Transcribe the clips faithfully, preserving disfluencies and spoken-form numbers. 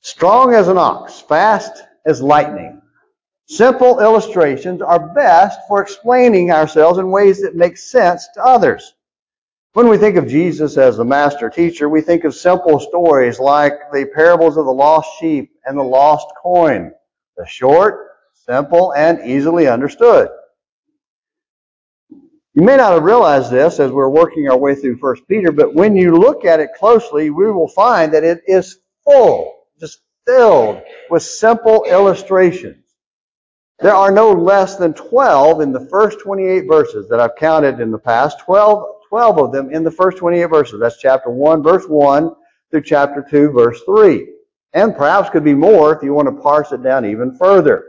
Strong as an ox, fast as lightning. Simple illustrations are best for explaining ourselves in ways that make sense to others. When we think of Jesus as the master teacher, we think of simple stories like the parables of the lost sheep and the lost coin. They're short, simple, and easily understood. You may not have realized this as we're working our way through First Peter, but when you look at it closely, we will find that it is full, just filled with simple illustrations. There are no less than twelve in the first twenty-eight verses that I've counted in the past, twelve, twelve of them in the first twenty-eight verses. That's chapter one, verse one, through chapter two, verse three. And perhaps could be more if you want to parse it down even further.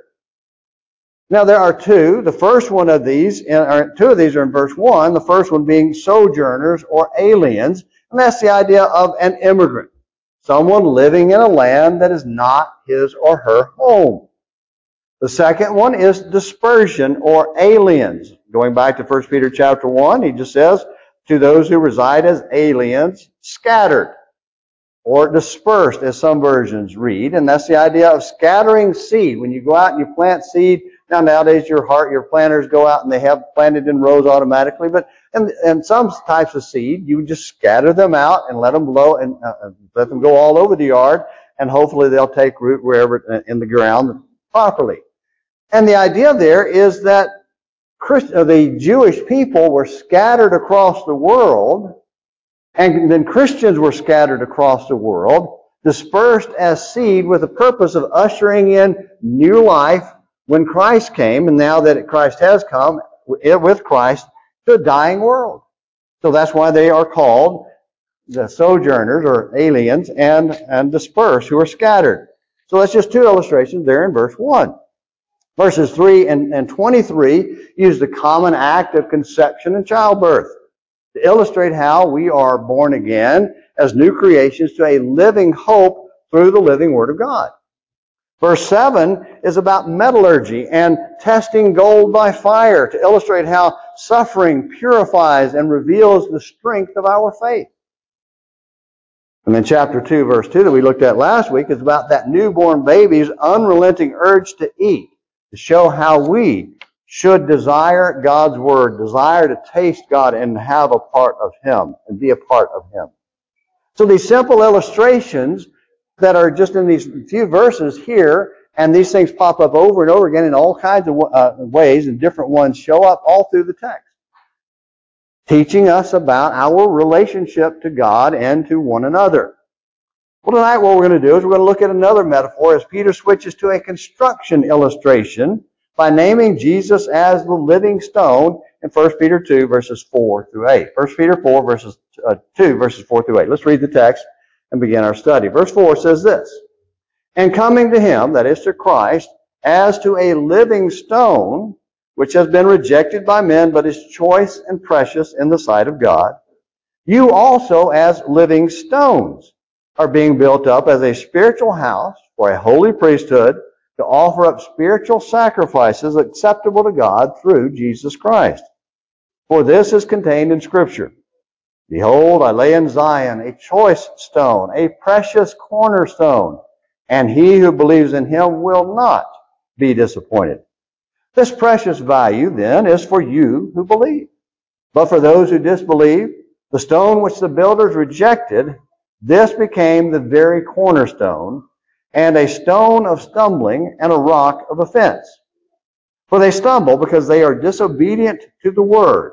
Now there are two. The first one of these, or two of these are in verse one, the first one being sojourners or aliens, and that's the idea of an immigrant, someone living in a land that is not his or her home. The second one is dispersion or aliens. Going back to First Peter chapter one, he just says, to those who reside as aliens, scattered or dispersed, as some versions read. And that's the idea of scattering seed. When you go out and you plant seed, now nowadays your heart, your planters go out and they have planted in rows automatically. But and, and some types of seed, you just scatter them out and let them blow and uh, let them go all over the yard, and hopefully they'll take root wherever in the ground properly. And the idea there is that Christ, uh, the Jewish people were scattered across the world, and then Christians were scattered across the world, dispersed as seed with the purpose of ushering in new life when Christ came, and now that Christ has come with Christ, to a dying world. So that's why they are called the sojourners or aliens and, and dispersed, who are scattered. So that's just two illustrations there in verse one. Verses three and, and twenty-three use the common act of conception and childbirth to illustrate how we are born again as new creations to a living hope through the living Word of God. Verse seven is about metallurgy and testing gold by fire to illustrate how suffering purifies and reveals the strength of our faith. And then chapter two, verse two that we looked at last week is about that newborn baby's unrelenting urge to eat, to show how we should desire God's Word, desire to taste God and have a part of Him and be a part of Him. So these simple illustrations that are just in these few verses here, and these things pop up over and over again in all kinds of uh, ways, and different ones show up all through the text, teaching us about our relationship to God and to one another. Well, tonight what we're going to do is we're going to look at another metaphor as Peter switches to a construction illustration by naming Jesus as the living stone in First Peter two, verses four through eight. First Peter four, verses uh, two, verses four through eight. Let's read the text and begin our study. Verse four says this, "And coming to Him," that is to Christ, "as to a living stone, which has been rejected by men, but is choice and precious in the sight of God, you also as living stones are being built up as a spiritual house for a holy priesthood to offer up spiritual sacrifices acceptable to God through Jesus Christ. For this is contained in Scripture. Behold, I lay in Zion a choice stone, a precious cornerstone, and he who believes in Him will not be disappointed. This precious value, then, is for you who believe. But for those who disbelieve, the stone which the builders rejected, this became the very cornerstone, and a stone of stumbling and a rock of offense. For they stumble because they are disobedient to the word,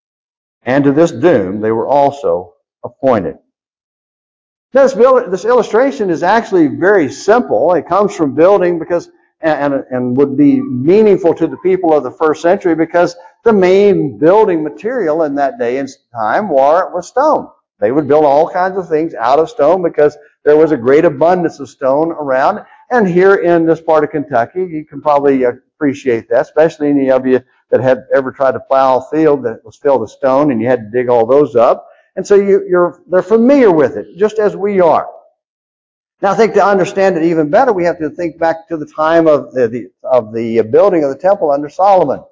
and to this doom they were also appointed." This, build, this illustration is actually very simple. It comes from building because and, and would be meaningful to the people of the first century because the main building material in that day and time was stone. They would build all kinds of things out of stone because there was a great abundance of stone around. And here in this part of Kentucky, you can probably appreciate that, especially any of you that had ever tried to plow a field that was filled with stone and you had to dig all those up. And so you, you're, they're familiar with it, just as we are. Now I think to understand it even better, we have to think back to the time of the, the, of the building of the temple under Solomon.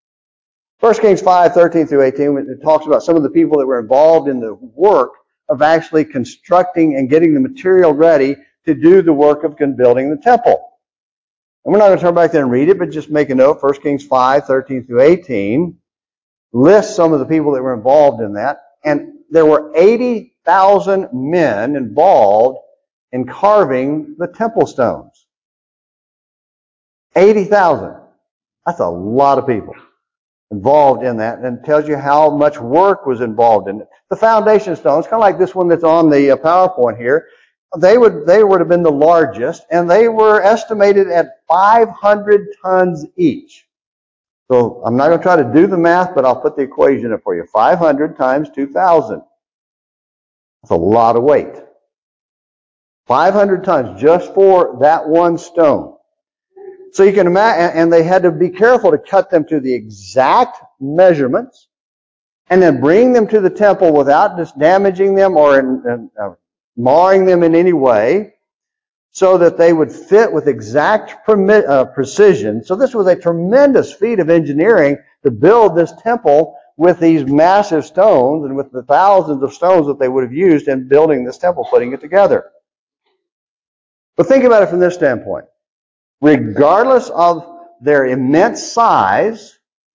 First Kings five, thirteen through eighteen, it talks about some of the people that were involved in the work of actually constructing and getting the material ready to do the work of building the temple. And we're not going to turn back there and read it, but just make a note. First Kings five, thirteen through eighteen lists some of the people that were involved in that. And there were eighty thousand men involved in carving the temple stones. eighty thousand. That's a lot of people involved in that, and it tells you how much work was involved in it. The foundation stones, kind of like this one that's on the PowerPoint here, they would they would have been the largest, and they were estimated at five hundred tons each. So I'm not going to try to do the math, but I'll put the equation up for you. five hundred times two thousand. That's a lot of weight. five hundred tons just for that one stone. So you can imagine, and they had to be careful to cut them to the exact measurements and then bring them to the temple without just damaging them or in, in, uh, marring them in any way, so that they would fit with exact permi- uh, precision. So this was a tremendous feat of engineering to build this temple with these massive stones and with the thousands of stones that they would have used in building this temple, putting it together. But think about it from this standpoint. Regardless of their immense size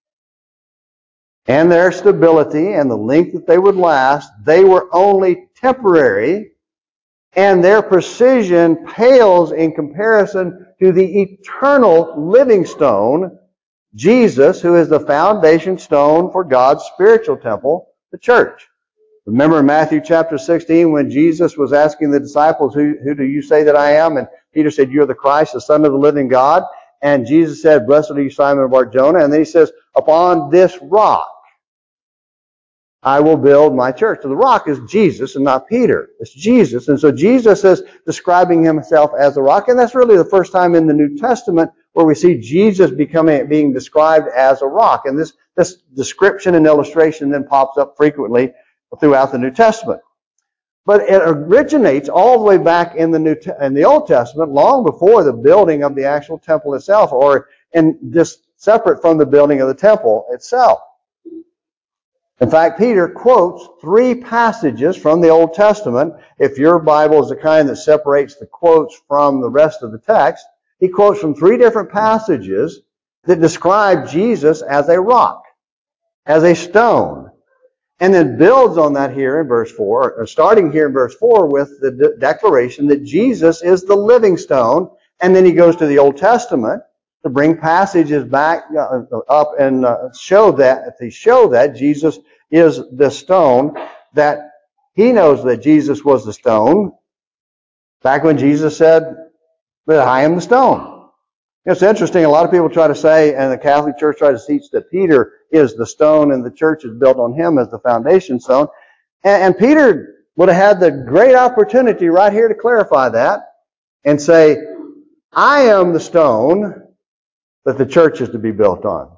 and their stability and the length that they would last, they were only temporary, and their precision pales in comparison to the eternal living stone, Jesus, who is the foundation stone for God's spiritual temple, the church. Remember in Matthew chapter sixteen when Jesus was asking the disciples, who, who do you say that I am? And Peter said, you're the Christ, the Son of the living God. And Jesus said, blessed are you, Simon Bar-Jonah. And then he says, upon this rock I will build my church. So the rock is Jesus and not Peter. It's Jesus. And so Jesus is describing himself as the rock. And that's really the first time in the New Testament where we see Jesus becoming being described as a rock. And this, this description and illustration then pops up frequently throughout the New Testament. But it originates all the way back in the New in the Old Testament, long before the building of the actual temple itself, or in just separate from the building of the temple itself. In fact, Peter quotes three passages from the Old Testament. If your Bible is the kind that separates the quotes from the rest of the text, he quotes from three different passages that describe Jesus as a rock, as a stone. And then builds on that here in verse four, or starting here in verse four with the de- declaration that Jesus is the living stone. And then he goes to the Old Testament to bring passages back uh, up and uh, show that, to show that Jesus is the stone, that he knows that Jesus was the stone back when Jesus said that I am the stone. It's interesting, a lot of people try to say, and the Catholic Church tries to teach that Peter is the stone and the church is built on him as the foundation stone. And, and Peter would have had the great opportunity right here to clarify that and say, I am the stone that the church is to be built on.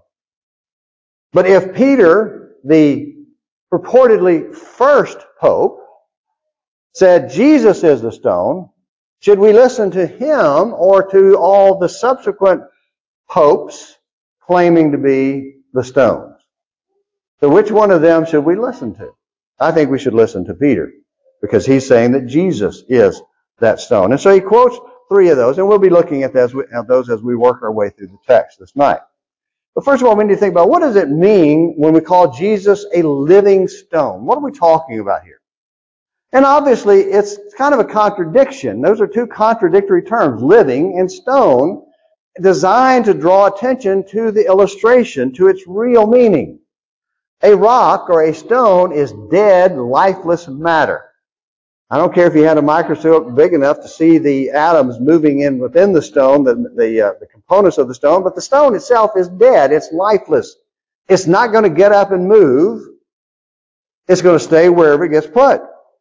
But if Peter, the purportedly first pope, said Jesus is the stone, should we listen to him or to all the subsequent popes claiming to be the stones? So which one of them should we listen to? I think we should listen to Peter, because he's saying that Jesus is that stone. And so he quotes three of those, and we'll be looking at those, at those as we work our way through the text this night. But first of all, we need to think about, what does it mean when we call Jesus a living stone? What are we talking about here? And obviously, it's kind of a contradiction. Those are two contradictory terms, living and stone, designed to draw attention to the illustration, to its real meaning. A rock or a stone is dead, lifeless matter. I don't care if you had a microscope big enough to see the atoms moving in within the stone, the, the, uh, the components of the stone, but the stone itself is dead. It's lifeless. It's not going to get up and move. It's going to stay wherever it gets put.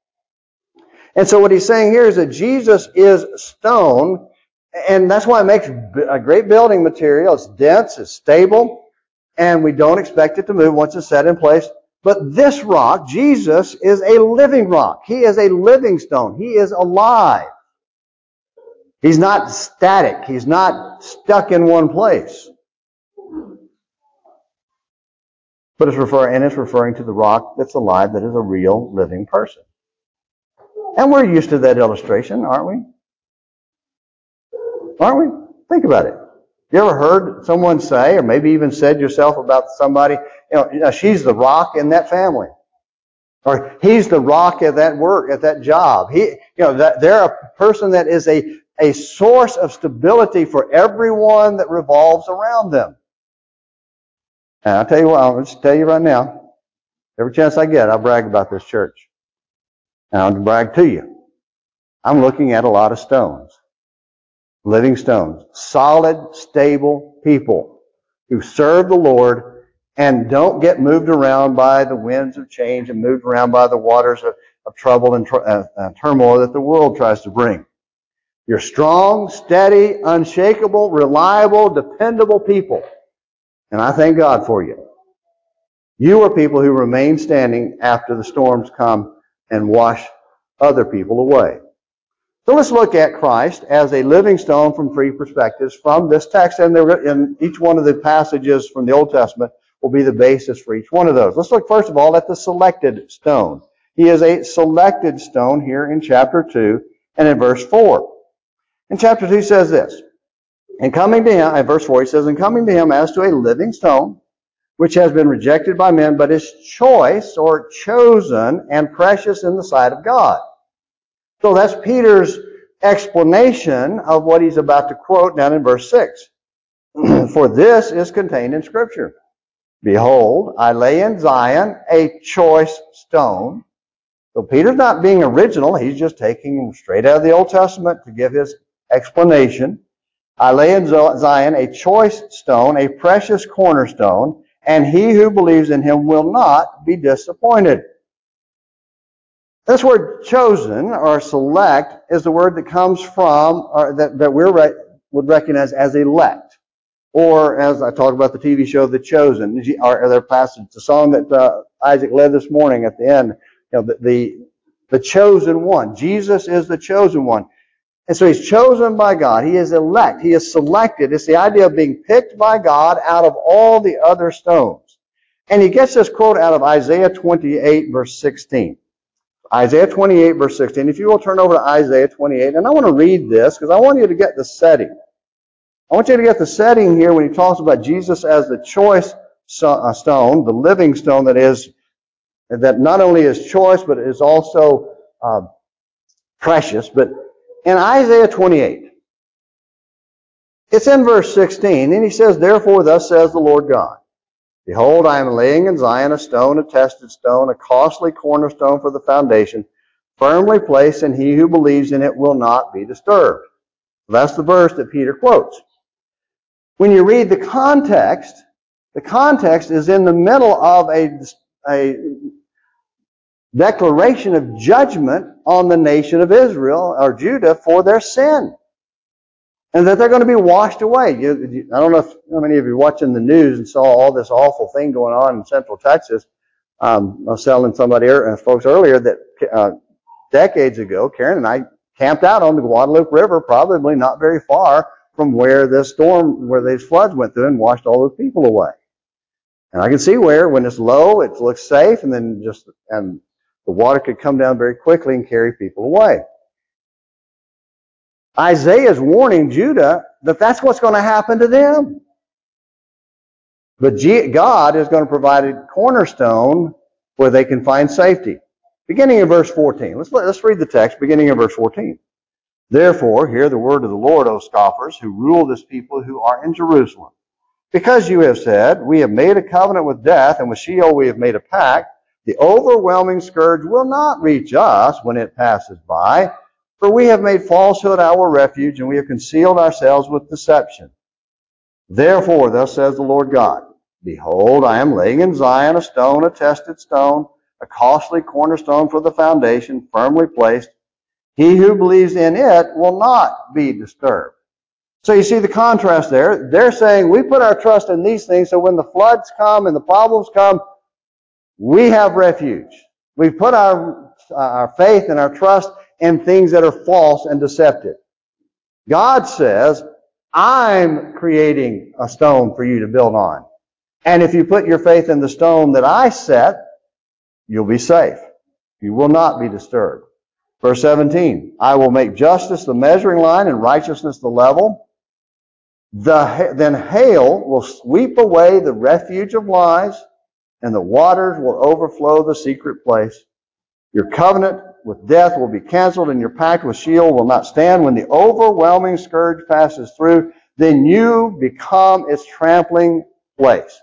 And so what he's saying here is that Jesus is stone, and that's why it makes a great building material. It's dense, it's stable, and we don't expect it to move once it's set in place. But this rock, Jesus, is a living rock. He is a living stone. He is alive. He's not static. He's not stuck in one place. But it's referring, and it's referring to the rock that's alive, that is a real living person. And we're used to that illustration, aren't we? aren't we? Think about it. You ever heard someone say, or maybe even said yourself about somebody, you know, you know, she's the rock in that family. Or he's the rock at that work, at that job. He, you know, that they're a person that is a, a source of stability for everyone that revolves around them. And I'll tell you what, I'll just tell you right now, every chance I get, I'll brag about this church. And I'll brag to you. I'm looking at a lot of stones. Living stones. Solid, stable people who serve the Lord and don't get moved around by the winds of change and moved around by the waters of, of trouble and tr- uh, uh, turmoil that the world tries to bring. You're strong, steady, unshakable, reliable, dependable people. And I thank God for you. You are people who remain standing after the storms come and wash other people away. So let's look at Christ as a living stone from three perspectives from this text, and in each one of the passages from the Old Testament will be the basis for each one of those. Let's look first of all at the selected stone. He is a selected stone here in chapter two and in verse four. In chapter two says this, and coming to him, in verse four he says, and coming to him as to a living stone, which has been rejected by men, but is choice or chosen and precious in the sight of God. So that's Peter's explanation of what he's about to quote down in verse six. For this is contained in Scripture. Behold, I lay in Zion a choice stone. So Peter's not being original. He's just taking straight out of the Old Testament to give his explanation. I lay in Zion a choice stone, a precious cornerstone, and he who believes in him will not be disappointed. This word chosen or select is the word that comes from, or that, that we would recognize as elect. Or as I talked about the T V show The Chosen, or their passage, the song that uh, Isaac led this morning at the end, you know, the, the, the chosen one. Jesus is the chosen one. And so he's chosen by God. He is elect. He is selected. It's the idea of being picked by God out of all the other stones. And he gets this quote out of Isaiah twenty-eight, verse sixteen. Isaiah twenty-eight, verse sixteen. If you will turn over to Isaiah twenty-eight, and I want to read this because I want you to get the setting. I want you to get the setting here when he talks about Jesus as the choice stone, the living stone that is, that not only is choice, but is also uh, precious. But in Isaiah twenty-eight, it's in verse sixteen, and he says, therefore thus says the Lord God, behold, I am laying in Zion a stone, a tested stone, a costly cornerstone for the foundation, firmly placed, and he who believes in it will not be disturbed. That's the verse that Peter quotes. When you read the context, the context is in the middle of a, a declaration of judgment on the nation of Israel, or Judah, for their sin. And that they're going to be washed away. You, you, I don't know if how many of you are watching the news and saw all this awful thing going on in Central Texas. Um, I was telling somebody, uh, folks earlier, that uh, decades ago, Karen and I camped out on the Guadalupe River, probably not very far from where this storm, where these floods went through and washed all those people away. And I can see where, when it's low, it looks safe, and then just, and the water could come down very quickly and carry people away. Isaiah is warning Judah that that's what's going to happen to them. But God is going to provide a cornerstone where they can find safety. Beginning in verse fourteen. Let's, let's read the text, beginning in verse fourteen. Therefore, hear the word of the Lord, O scoffers, who rule this people who are in Jerusalem. Because you have said, we have made a covenant with death, and with Sheol we have made a pact, the overwhelming scourge will not reach us when it passes by, for we have made falsehood our refuge, and we have concealed ourselves with deception. Therefore, thus says the Lord God, behold, I am laying in Zion a stone, a tested stone, a costly cornerstone for the foundation, firmly placed. He who believes in it will not be disturbed. So you see the contrast there. They're saying we put our trust in these things so when the floods come and the problems come, we have refuge. We put our, our faith and our trust in things that are false and deceptive. God says, I'm creating a stone for you to build on. And if you put your faith in the stone that I set, you'll be safe. You will not be disturbed. Verse seventeen, I will make justice the measuring line and righteousness the level. The, then hail will sweep away the refuge of lies, and the waters will overflow the secret place. Your covenant with death will be canceled, and your pact with Sheol will not stand. When the overwhelming scourge passes through, then you become its trampling place.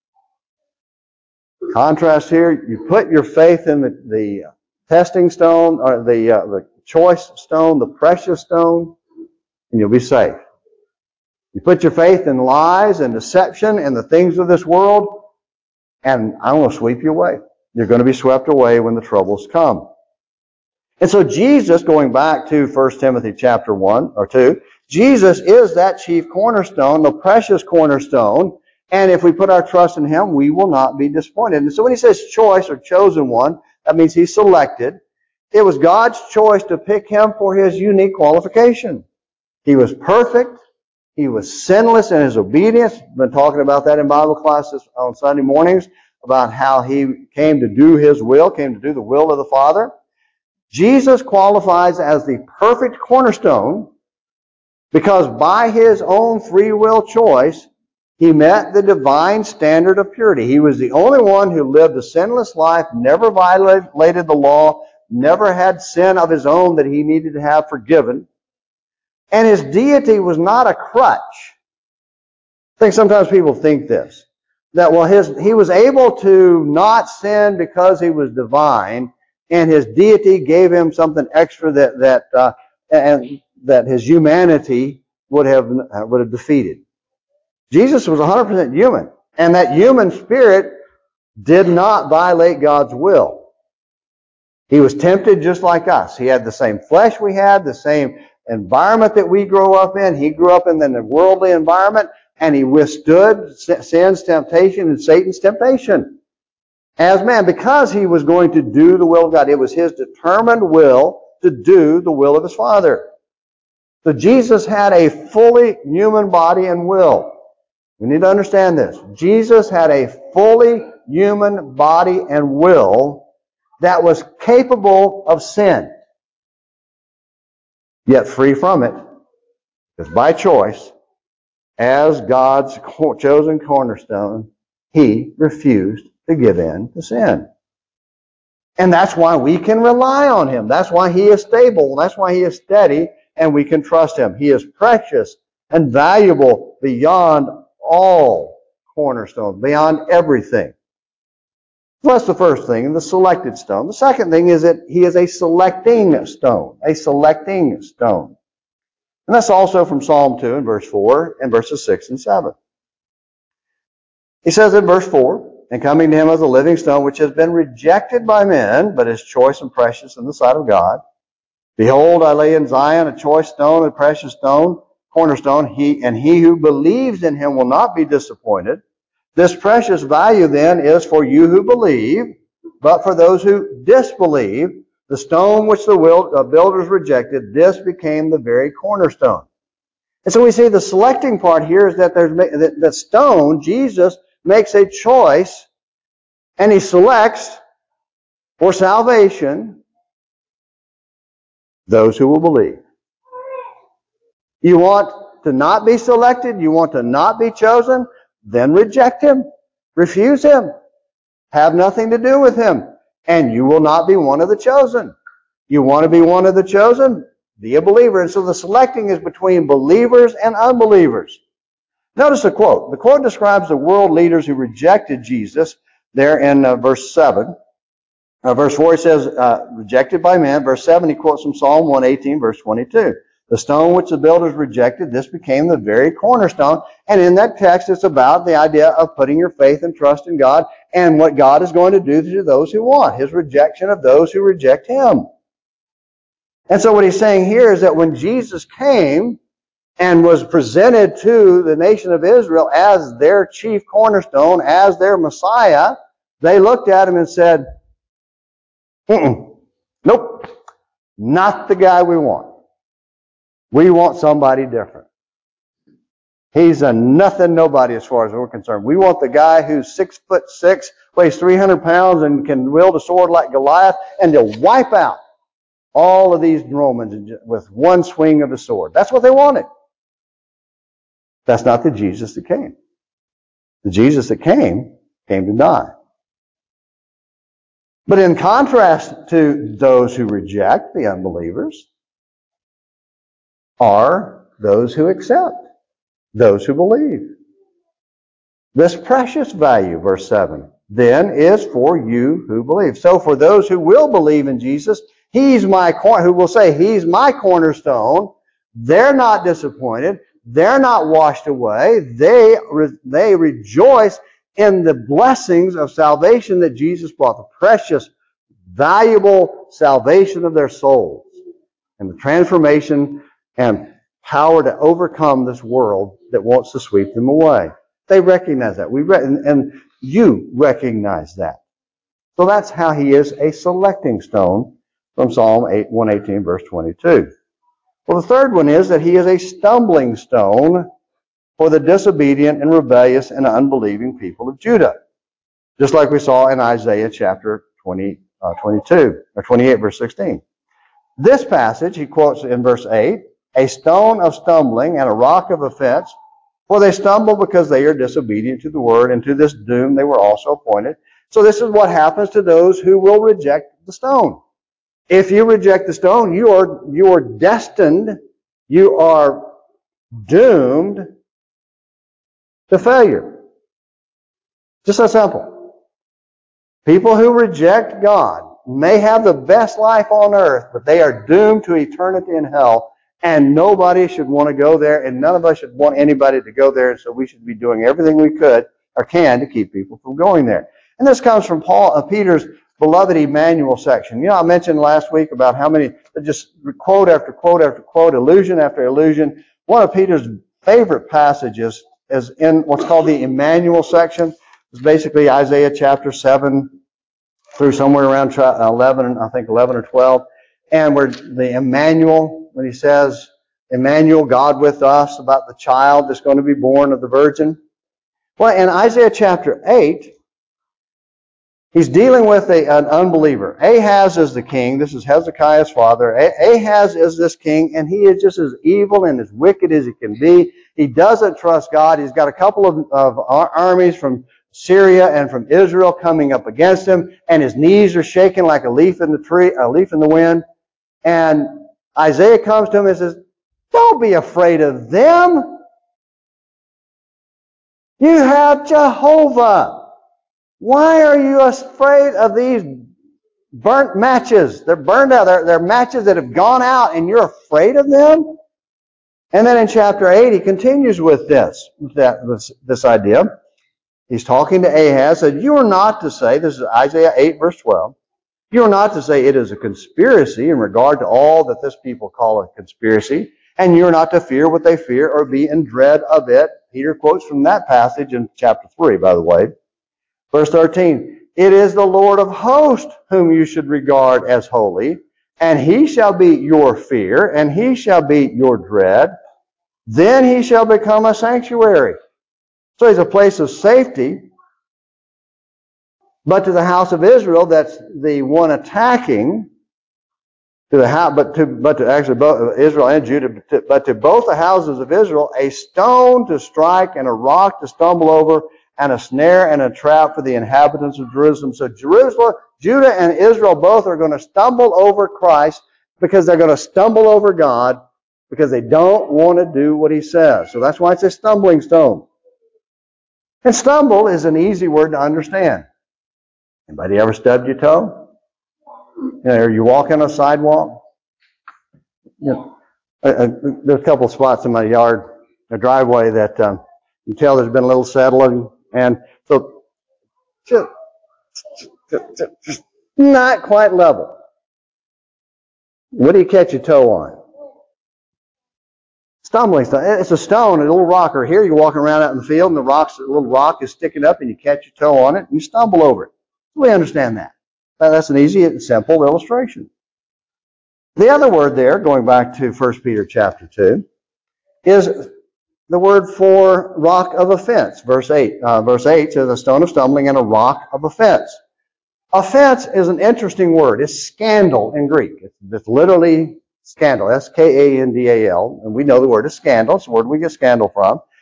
Contrast here, you put your faith in the, the testing stone, or the, uh, the choice stone, the precious stone, and you'll be safe. You put your faith in lies and deception and the things of this world, and I'm going to sweep you away. You're going to be swept away when the troubles come. And so Jesus, going back to First Timothy chapter one or two, Jesus is that chief cornerstone, the precious cornerstone, and if we put our trust in Him, we will not be disappointed. And so when He says choice or chosen one, that means He's selected. It was God's choice to pick Him for His unique qualification. He was perfect. He was sinless in His obedience. We've been talking about that in Bible classes on Sunday mornings, about how He came to do His will, came to do the will of the Father. Jesus qualifies as the perfect cornerstone because by His own free will choice, He met the divine standard of purity. He was the only one who lived a sinless life, never violated the law, never had sin of His own that He needed to have forgiven. And His deity was not a crutch. I think sometimes people think this, that well, his, He was able to not sin because He was divine, and His deity gave Him something extra that that uh, and that His humanity would have uh, would have defeated. Jesus was one hundred percent human, and that human spirit did not violate God's will. He was tempted just like us. He had the same flesh we had, the same environment that we grow up in. He grew up in the worldly environment, and He withstood sin's temptation and Satan's temptation as man, because He was going to do the will of God. It was His determined will to do the will of His Father. So Jesus had a fully human body and will. We need to understand this. Jesus had a fully human body and will that was capable of sin, yet free from it, because by choice, as God's chosen cornerstone, He refused to give in to sin. And that's why we can rely on Him. That's why He is stable. That's why He is steady, and we can trust Him. He is precious and valuable beyond all cornerstones, beyond everything. So that's the first thing, the selected stone. The second thing is that He is a selecting stone, a selecting stone. And that's also from Psalm two and verse four and verses six and seven. He says in verse four, and coming to Him as a living stone, which has been rejected by men, but is choice and precious in the sight of God. Behold, I lay in Zion a choice stone, a precious stone, cornerstone, he, and he who believes in Him will not be disappointed. This precious value then is for you who believe, but for those who disbelieve, the stone which the builders rejected, this became the very cornerstone. And so we see the selecting part here is that there's that the stone, Jesus, makes a choice, and He selects for salvation those who will believe. You want to not be selected? You want to not be chosen? Then reject Him. Refuse Him. Have nothing to do with Him. And you will not be one of the chosen. You want to be one of the chosen? Be a believer. And so the selecting is between believers and unbelievers. Notice the quote. The quote describes the world leaders who rejected Jesus there in uh, verse seven. Uh, verse four, he says, uh, rejected by men. Verse seven, he quotes from Psalm one eighteen, verse twenty-two. The stone which the builders rejected, this became the very cornerstone. And in that text, it's about the idea of putting your faith and trust in God and what God is going to do to those who want. His rejection of those who reject Him. And so what he's saying here is that when Jesus came and was presented to the nation of Israel as their chief cornerstone, as their Messiah, they looked at Him and said, Mm-mm. Nope, not the guy we want. We want somebody different. He's a nothing nobody as far as we're concerned. We want the guy who's six foot six, weighs three hundred pounds, and can wield a sword like Goliath, and to wipe out all of these Romans with one swing of the sword. That's what they wanted. That's not the Jesus that came. The Jesus that came, came to die. But in contrast to those who reject, the unbelievers, are those who accept, those who believe. This precious value, verse seven, then is for you who believe. So for those who will believe in Jesus, He's my cor- who will say, He's my cornerstone, they're not disappointed. They're not washed away. They, re- they rejoice in the blessings of salvation that Jesus brought, the precious, valuable salvation of their souls, and the transformation and power to overcome this world that wants to sweep them away. They recognize that. We re- and, and you recognize that. So that's how He is a selecting stone from Psalm one eighteen, verse twenty-two. Well, the third one is that He is a stumbling stone for the disobedient and rebellious and unbelieving people of Judah. Just like we saw in Isaiah chapter twenty, uh, twenty-two, or twenty-eight, verse sixteen. This passage, he quotes in verse eight, a stone of stumbling and a rock of offense, for they stumble because they are disobedient to the word, and to this doom they were also appointed. So this is what happens to those who will reject the stone. If you reject the stone, you are, you are destined, you are doomed to failure. Just that simple. People who reject God may have the best life on earth, but they are doomed to eternity in hell, and nobody should want to go there, and none of us should want anybody to go there, and so we should be doing everything we could or can to keep people from going there. And this comes from Paul, uh, Peter's beloved Emmanuel section. You know, I mentioned last week about how many, just quote after quote after quote, allusion after allusion. One of Peter's favorite passages is in what's called the Emmanuel section. It's basically Isaiah chapter seven through somewhere around eleven, I think eleven or twelve. And where the Emmanuel, when he says, Emmanuel, God with us, about the child that's going to be born of the virgin. Well, in Isaiah chapter eight, he's dealing with a, an unbeliever. Ahaz is the king. This is Hezekiah's father. Ahaz is this king, and he is just as evil and as wicked as he can be. He doesn't trust God. He's got a couple of, of armies from Syria and from Israel coming up against him, and his knees are shaking like a leaf in the tree, a leaf in the wind. And Isaiah comes to him and says, don't be afraid of them. You have Jehovah. Why are you afraid of these burnt matches? They're burned out. They're, they're matches that have gone out, and you're afraid of them? And then in chapter eight, he continues with this, that, this, this idea. He's talking to Ahaz, said, you are not to say, this is Isaiah eight, verse twelve, you are not to say it is a conspiracy in regard to all that this people call a conspiracy, and you are not to fear what they fear or be in dread of it. Peter quotes from that passage in chapter three, by the way. Verse thirteen, it is the Lord of hosts whom you should regard as holy, and He shall be your fear, and He shall be your dread. Then He shall become a sanctuary. So He's a place of safety. But to the house of Israel, that's the one attacking, to the house, but to but to actually both Israel and Judah, but to, but to both the houses of Israel, a stone to strike and a rock to stumble over, and a snare and a trap for the inhabitants of Jerusalem. So Jerusalem, Judah and Israel both are going to stumble over Christ because they're going to stumble over God because they don't want to do what He says. So that's why it's a stumbling stone. And stumble is an easy word to understand. Anybody ever stubbed your toe? You know, or you walk on a sidewalk? You know, uh, uh, there's a couple of spots in my yard, a driveway that um, you can tell there's been a little settling, and so just, just, just not quite level. What do you catch your toe on? Stumbling stone. It's a stone, a little rock. Or here you're walking around out in the field, and the rocks, a little rock is sticking up, and you catch your toe on it, and you stumble over it. We understand that. That's an easy and simple illustration. The other word there, going back to First Peter chapter two, is the word for rock of offense. Verse eight. Uh, verse eight says a stone of stumbling and a rock of offense. Offense is an interesting word. It's scandal in Greek. It's, it's literally scandal. S K A N D A L. And we know the word is scandal. It's the word we get scandal from.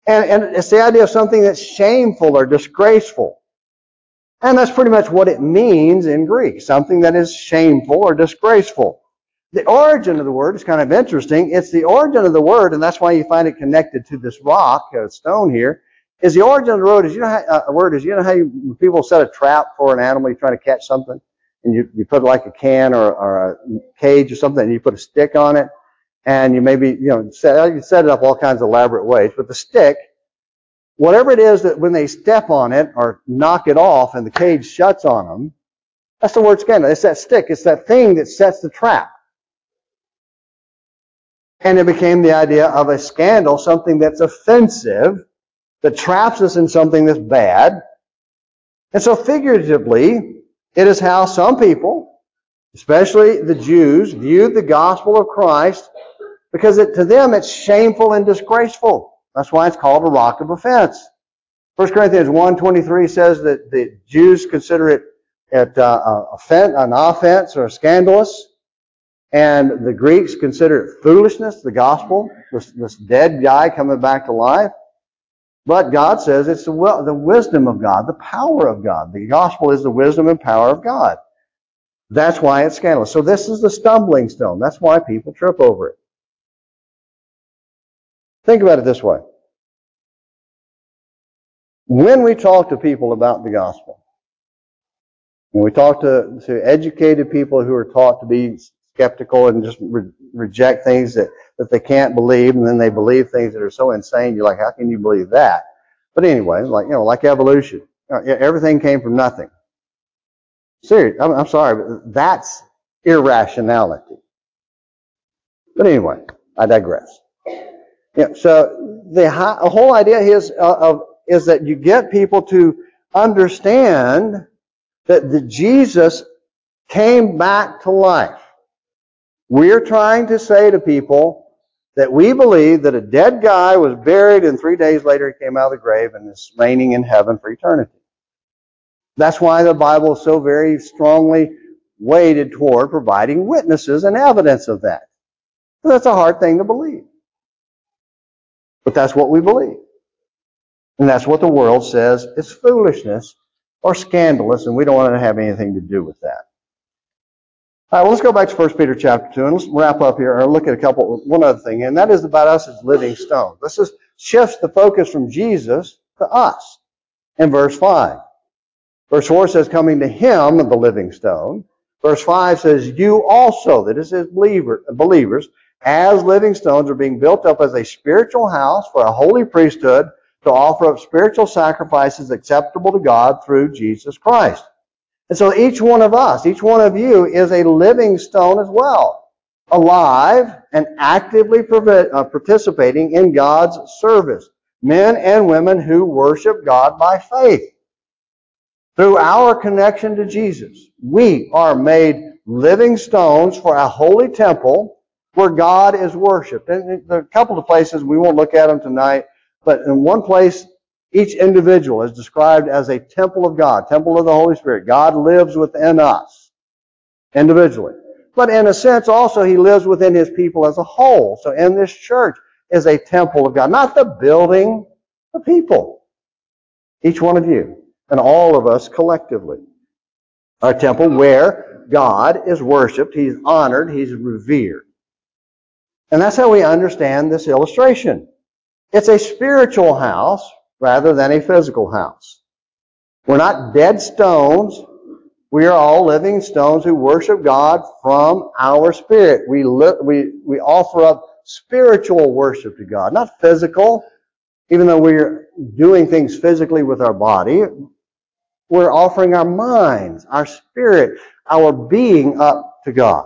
And, and it's the idea of something that's shameful or disgraceful. And that's pretty much what it means in Greek, something that is shameful or disgraceful. The origin of the word is kind of interesting. It's the origin of the word, and that's why you find it connected to this rock, uh, stone here, is the origin of the word is, you know how, uh, a word is, you know how you, people set a trap for an animal, you try to catch something, and you, you put like a can or, or a cage or something, and you put a stick on it, and you maybe, you know, set, you set it up all kinds of elaborate ways, but the stick, whatever it is that when they step on it or knock it off and the cage shuts on them, that's the word scandal. It's that stick. It's that thing that sets the trap. And it became the idea of a scandal, something that's offensive, that traps us in something that's bad. And so figuratively, it is how some people, especially the Jews, viewed the gospel of Christ, because it, to them it's shameful and disgraceful. That's why it's called a rock of offense. First Corinthians one twenty-three says that the Jews consider it at, uh, offense, an offense or scandalous. And the Greeks consider it foolishness, the gospel, this, this dead guy coming back to life. But God says it's the, the wisdom of God, the power of God. The gospel is the wisdom and power of God. That's why it's scandalous. So this is the stumbling stone. That's why people trip over it. Think about it this way. When we talk to people about the gospel, when we talk to, to educated people who are taught to be skeptical and just re- reject things that, that they can't believe, and then they believe things that are so insane, you're like, how can you believe that? But anyway, like, you know, like evolution. You know, everything came from nothing. Serious, I'm, I'm sorry, but that's irrationality. But anyway, I digress. Yeah, so the, the whole idea is, uh, of, is that you get people to understand that the Jesus came back to life. We're trying to say to people that we believe that a dead guy was buried and three days later he came out of the grave and is reigning in heaven for eternity. That's why the Bible is so very strongly weighted toward providing witnesses and evidence of that. That's a hard thing to believe. But that's what we believe. And that's what the world says is foolishness or scandalous, and we don't want to have anything to do with that. All right, well, let's go back to First Peter chapter two, and let's wrap up here and look at a couple, one other thing, and that is about us as living stones. This is, shifts the focus from Jesus to us in verse five. Verse four says, coming to him, the living stone. Verse five says, you also, that is his believer, believers, as living stones are being built up as a spiritual house for a holy priesthood to offer up spiritual sacrifices acceptable to God through Jesus Christ. And so each one of us, each one of you is a living stone as well, alive and actively participating in God's service. Men and women who worship God by faith. Through our connection to Jesus, we are made living stones for a holy temple where God is worshipped. And there are a couple of places, we won't look at them tonight, but in one place, each individual is described as a temple of God, temple of the Holy Spirit. God lives within us individually. But in a sense, also, he lives within his people as a whole. So in this church is a temple of God, not the building, the people. Each one of you and all of us collectively. Our temple where God is worshipped, he's honored, he's revered. And that's how we understand this illustration. It's a spiritual house rather than a physical house. We're not dead stones. We are all living stones who worship God from our spirit. We li- we we offer up spiritual worship to God, not physical. Even though we're doing things physically with our body, we're offering our minds, our spirit, our being up to God.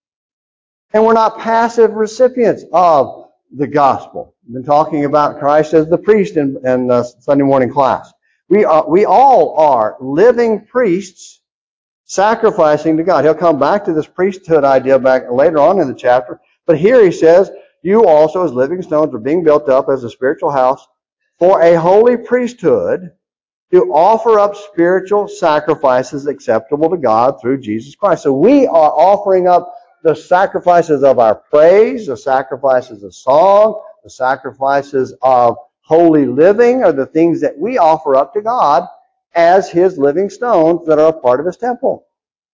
And we're not passive recipients of the gospel. We've been talking about Christ as the priest in, in the Sunday morning class. We are, we all are living priests sacrificing to God. He'll come back to this priesthood idea back later on in the chapter. But here he says, you also as living stones are being built up as a spiritual house for a holy priesthood to offer up spiritual sacrifices acceptable to God through Jesus Christ. So we are offering up the sacrifices of our praise, the sacrifices of song, the sacrifices of holy living are the things that we offer up to God as His living stones that are a part of His temple.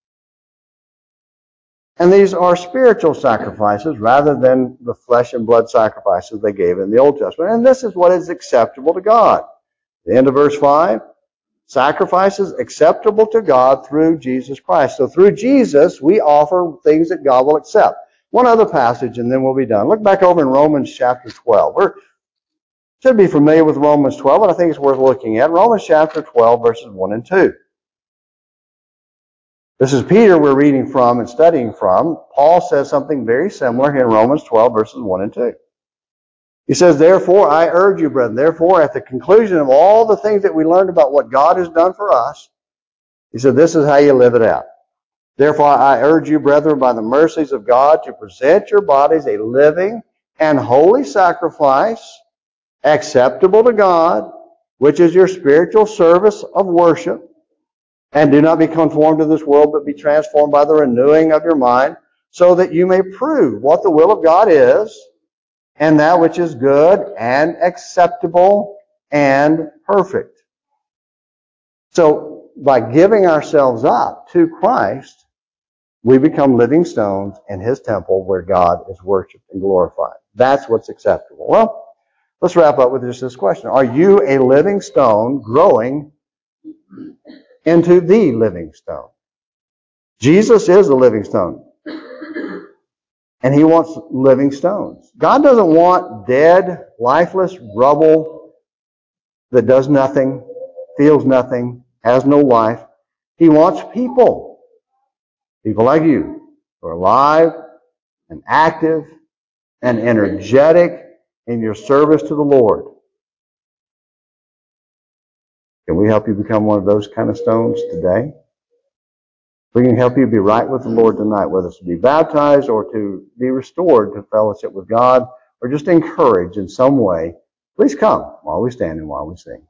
And these are spiritual sacrifices rather than the flesh and blood sacrifices they gave in the Old Testament. And this is what is acceptable to God. The end of verse five, sacrifices acceptable to God through Jesus Christ. So through Jesus, we offer things that God will accept. One other passage and then we'll be done. Look back over in Romans chapter twelve. We should be familiar with Romans twelve, but I think it's worth looking at. Romans chapter twelve, verses one and two. This is Peter we're reading from and studying from. Paul says something very similar here in Romans twelve, verses one and two. He says, therefore, I urge you, brethren, therefore, at the conclusion of all the things that we learned about what God has done for us, he said, this is how you live it out. Therefore, I urge you, brethren, by the mercies of God, to present your bodies a living and holy sacrifice, acceptable to God, which is your spiritual service of worship. And do not be conformed to this world, but be transformed by the renewing of your mind, so that you may prove what the will of God is, and that which is good and acceptable and perfect. So, by giving ourselves up to Christ, we become living stones in His temple where God is worshiped and glorified. That's what's acceptable. Well, let's wrap up with just this question. Are you a living stone growing into the living stone? Jesus is the living stone. And He wants living stones. God doesn't want dead, lifeless rubble that does nothing, feels nothing, has no life. He wants people. People like you who are alive and active and energetic in your service to the Lord. Can we help you become one of those kind of stones today? We can help you be right with the Lord tonight, whether it's to be baptized or to be restored to fellowship with God or just encouraged in some way. Please come while we stand and while we sing.